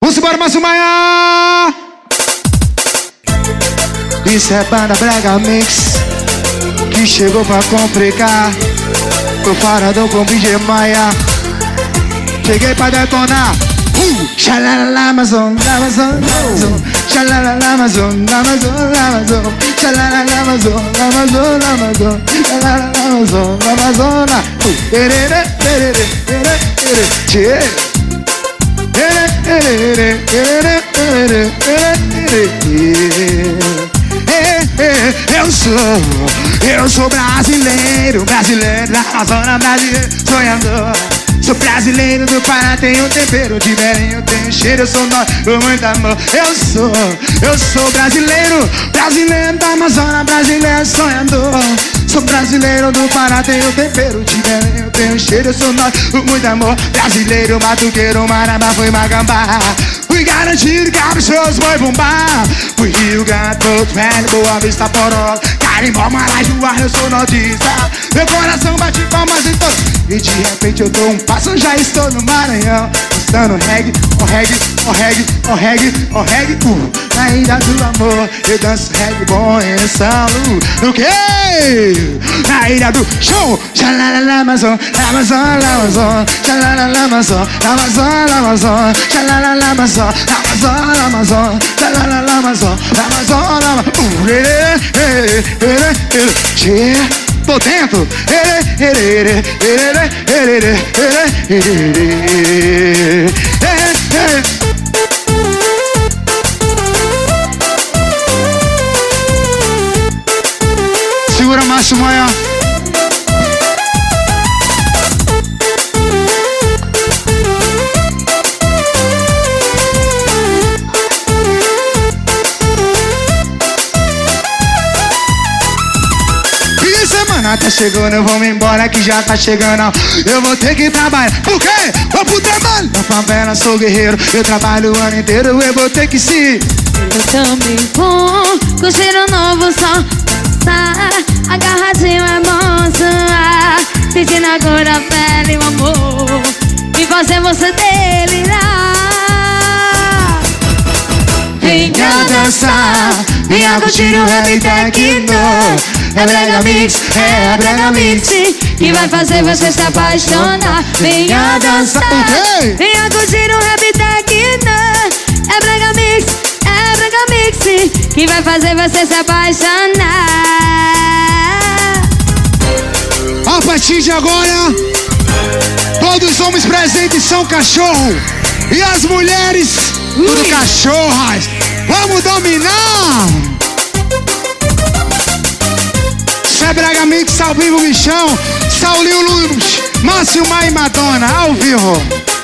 Vamos embora, Márcio Maia. Isso é banda Brega Mix, que chegou pra complicar. Tô paradão com DJ Maia, cheguei pra detonar. Xalala, Amazon, Amazon, Amazon. Xalala, Amazon, Amazon, Amazon. Xalala, Amazon, Amazon, Amazon. Xalala, Amazon, Amazon. Erere, erere, erere, erere. Tchê. Erere, erere, erere, erere, erere. Eu sou brasileiro, brasileiro da Amazônia, brasileiro sonhador. Sou brasileiro do Pará, tenho tempero de Belém, eu tenho cheiro, eu sou norte, com muito amor. Eu sou brasileiro, brasileiro da Amazônia, brasileiro sonhador. Sou brasileiro do Pará, tenho tempero de Belém, eu tenho cheiro, eu sou norte, com muito amor. Brasileiro, batuqueiro, Marabá, foi Magambá. Fui garantido que absurdos foi bombar. Fui Rio Grande, Porto Velho, Boa Vista, Poró, Carimbó, Marajoara, eu sou nordista. Meu coração bate palmas em todos. E de repente eu dou um passo, já estou no Maranhão. Dançando reggae, oh reggae, oh reggae, oh reggae, oh reggae. Na ilha do amor, eu danço reggae bom em São Lu. No quê? Na ilha do show. Xalala, Amazon, Amazon, Amazon. Xalala, Amazon, Amazon, Amazon. Xalala, Amazon, Amazon, Amazon. Xalala, Amazon, Amazon, Amazon. Tô dentro. Segura, Márcio Maia. Tá chegando, eu vou me embora que já tá chegando. Eu vou ter que trabalhar, por quê? Vou pro trabalho. Na favela sou guerreiro, eu trabalho o ano inteiro, eu vou ter que se. Eu também vou com cheiro novo só dançar. Agarradinho é bom suar, sentindo a cor da pele, o amor e fazer você delirar. Venha dançar, venha curtir o rap techno. É Brega Mix, é Brega Mix, que vai fazer você se apaixonar. Venha dançar, venha curtir o rap techno. É Brega Mix, que vai fazer você se apaixonar. A partir de agora, todos os homens presentes são cachorro e as mulheres, tudo cachorras. Vamos dominar! É Brega Mix ao vivo, bichão. Saulinho Luz, Márcio Maia e Madonna, ao vivo.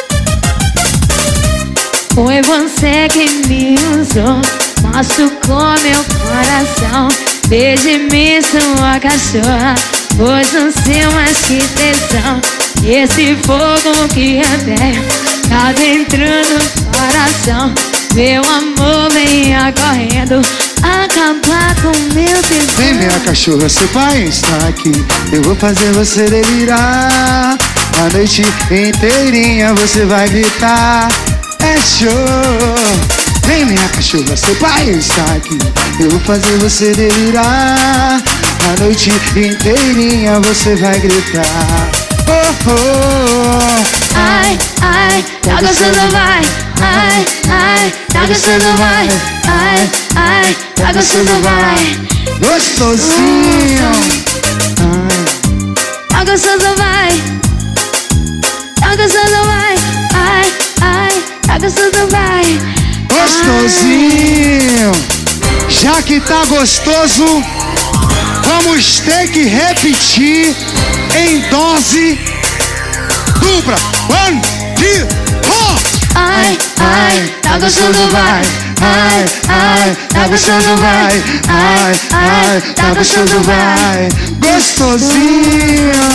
Foi você que me usou, machucou meu coração. Beije-me, sua cachorra, pois não sei mais que tesão. Esse fogo que é velho tá dentro do coração. Meu amor, venha correndo acabar com meu tesão. Vem, minha cachorra, seu pai está aqui. Eu vou fazer você delirar. A noite inteirinha você vai gritar. É show. Vem, minha cachorra, seu pai está aqui. Eu vou fazer você delirar. A noite inteirinha você vai gritar. Oh, oh. Ai, ai, tá gostando, vai. Ai, ai, tá gostando, vai. Ai, ai, tá gostando, vai. Gostosinho. Tá gostando, vai. Tá gostando, vai. Ai, ai, tá gostando, vai. Gostosinho. Já que tá gostoso, vamos ter que repetir em dose dupla. 1, 2, 4. Ai, ai, tá gostando, vai. Ai, ai, tá gostando, vai. Ai, ai, tá gostando, vai. Gostosinho.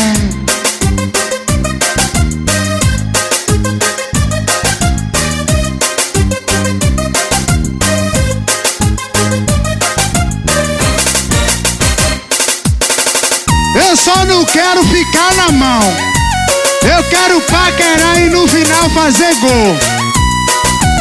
Eu só não quero ficar na mão. Eu quero paquerar e no final fazer gol.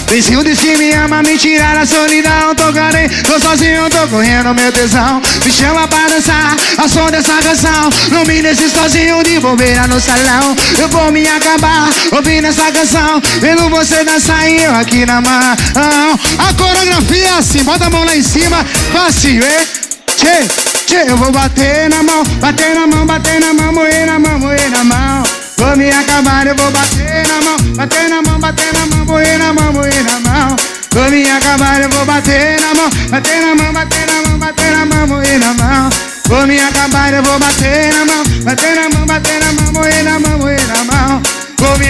Vizinho se me ama, me tirar a solidão. Tô carente, tô sozinho, tô correndo meu tesão. Me chama pra dançar, a som dessa canção. Não me deixe sozinho de bobeira no salão. Eu vou me acabar ouvindo essa canção, vendo você dançar e eu aqui na mão. A coreografia é assim, bota a mão lá em cima, fácil, hein? Tchê, tchê, eu vou bater na mão, bater na mão, bater na mão, moer na mão, moer na mão. Vou me acabar, eu vou bater na mão, bater na mão, bater na mão, moer na mão, moer na mão. Vou me acabar, eu vou bater na mão, bater na mão, bater na mão, bater na mão, moer na mão. Vou me acabar, eu vou bater na mão, bater na mão, bater na mão, moer na mão, moer na mão. Vou me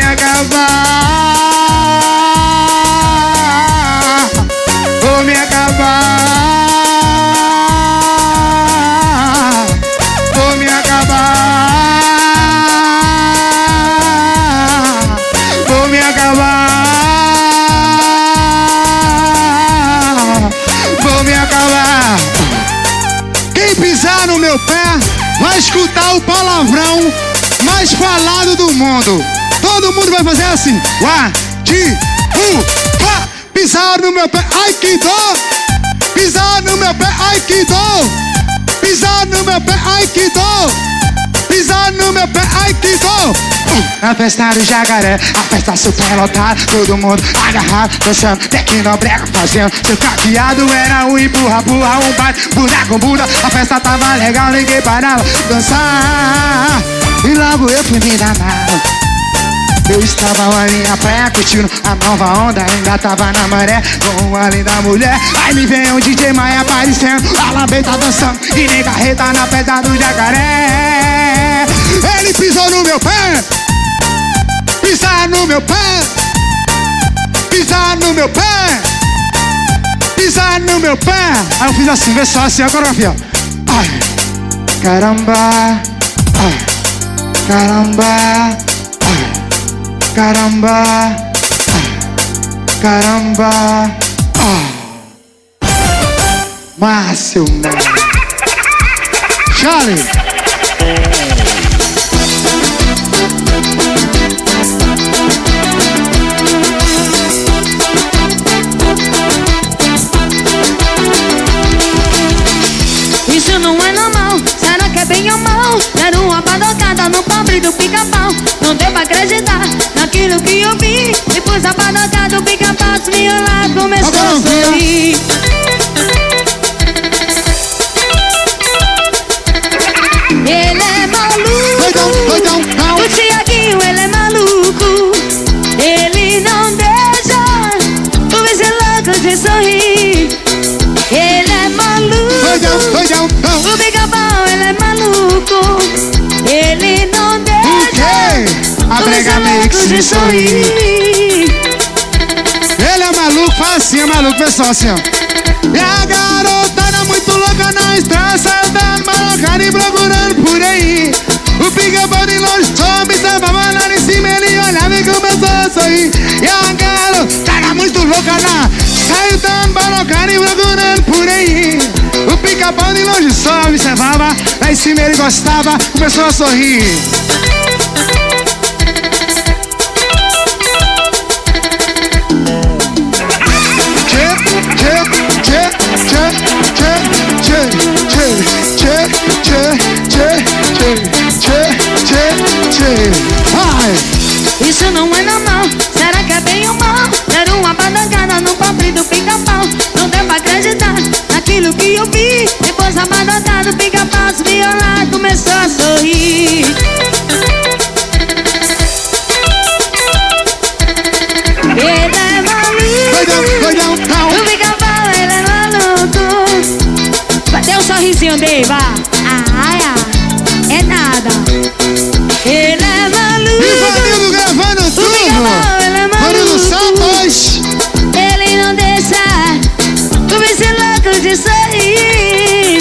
acabar, vou me acabar, vou me acabar, vou me acabar, vou me acabar. Quem pisar no meu pé vai escutar o palavrão mais falado do mundo. Todo mundo vai fazer assim. 1, 2, 3. Pisar no meu pé, ai que dor. Pisar no meu pé, ai que dor. Pisar no meu pé, ai que dor. Pisar no meu pé, ai que dor. Na festa do Jacaré, a festa super lotada, todo mundo agarrado, dançando, tecnobrega, fazendo seu caqueado. Era um empurra, empurra, um bate, bunda com bunda. A festa tava legal, ninguém parava dançar. E logo eu fui me danar. Eu estava lá na praia curtindo a nova onda. Ainda tava na maré com a linda mulher. Aí me vem um DJ Maia aparecendo, a Lambei tá dançando e nem carreta na festa do Jacaré. Ele pisou no meu pé, pisar no meu pé, pisar no meu pé, pisar no meu pé. Aí eu fiz assim, vê só assim, a coreografia. Ai, caramba, ai, caramba, ai, caramba, ai, caramba, ai. Márcio, Charlie. Isso não é normal, será que é bem ou mal? Era uma padocada no pobre do Pica-Pau. Não deu pra acreditar naquilo que eu vi. Depois a padocada do Pica-Pau me olhar, começou a sorrir. Ele é maluco, o Tiaguinho, ele é maluco. Ele não deixa o vice louco de sorrir. Ele é maluco, o Pica-Pau, ele é maluco. Ele não deixa a brega mix de sorrir. Ele é maluco, faz assim, é maluco, pessoal, assim, ó. E a garotada muito louca na estrada, andando malocada e procurando por aí. O Pica-Pau de longe só observava lá em cima, ele olhava e começou a sorrir. E a garotada muito louca na saiu dando malocada e procurando por aí. O Pica-Pau de longe só observava, lá em cima ele gostava, começou a sorrir. Isso não é normal, será que é bem ou mal? Era uma badangada no pobre do Pica-Pau. Não deu pra acreditar naquilo que eu vi. Depois a badangada do Pica-Pau se violar, começou a sorrir. Ele é maluco, o Pica-Pau, ele é maluco. Dê um sorrisinho dele, vá. É nada. Ele é maluco. E Vanildo gravando tudo. Ele é Vanildo Santos. Ele não deixa o vice louco de sorrir.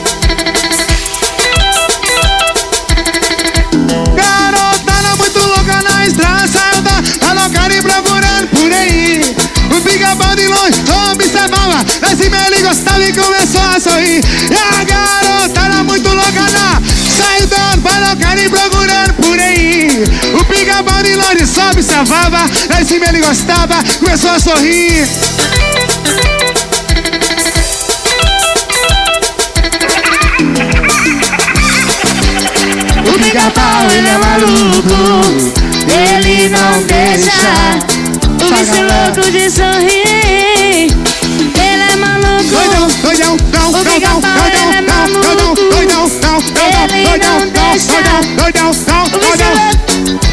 Garotada muito louca na estrada, saiu da louca e procurando por aí. O Pica-Pau de longe só observava, lá cima ele gostava e começou a sorrir. E a garotada muito louca na saiu da louca e procurando por aí. O Pica Pica-pau de longe sobe, salvava. Lá em cima ele gostava, começou a sorrir. O pica-pau, ele é maluco, Ele não deixa o bicho louco de sorrir. Ele é maluco. Doidão, doidão, não, O não, não, pica-pau, ele é maluco. doidão, não, Ele não deixa doidão, não, o bicho doidão. louco.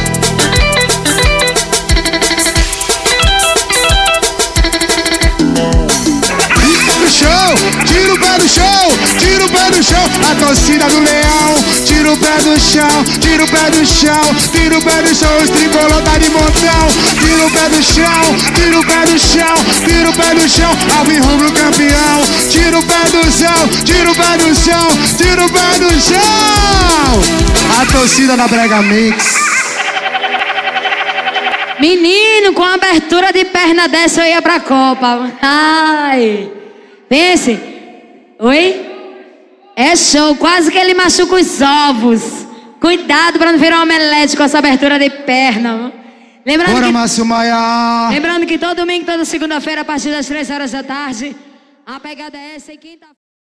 Show, tira o pé do show, tira o pé do chão. A torcida do leão, tira o pé do chão, tira o pé do chão, tira o pé do chão. Os tricolor tá de montão, tira o pé do chão, tira o pé do chão, tira o pé do chão. Alvin Rubro campeão, tira o pé do chão, tira o pé do chão, tira o pé do chão. A torcida da Brega Mix. Menino, com abertura de perna dessa eu ia pra Copa. Ai. Pense. Oi? É show. Quase que ele machuca os ovos. Cuidado pra não virar um omelete com essa abertura de perna. Bora, Márcio Maia. Lembrando que todo domingo, toda segunda-feira, a partir das 3 horas da tarde, a pegada é essa e quinta-feira.